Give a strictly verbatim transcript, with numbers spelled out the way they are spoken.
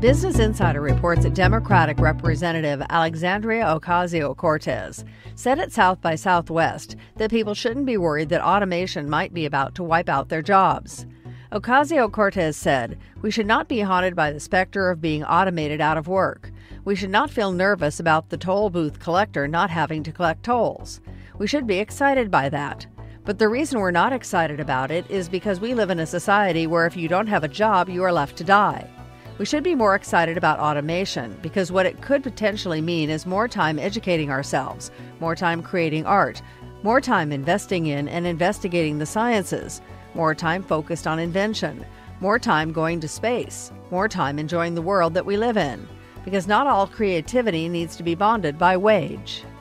Business Insider reports that Democratic Representative Alexandria Ocasio-Cortez said at South by Southwest that people shouldn't be worried that automation might be about to wipe out their jobs. Ocasio-Cortez said, "We should not be haunted by the specter of being automated out of work. We should not feel nervous about the toll booth collector not having to collect tolls. We should be excited by that. But the reason we're not excited about it is because we live in a society where if you don't have a job, you are left to die. We should be more excited about automation because what it could potentially mean is more time educating ourselves, more time creating art, more time investing in and investigating the sciences, more time focused on invention, more time going to space, more time enjoying the world that we live in. Because not all creativity needs to be bonded by wage."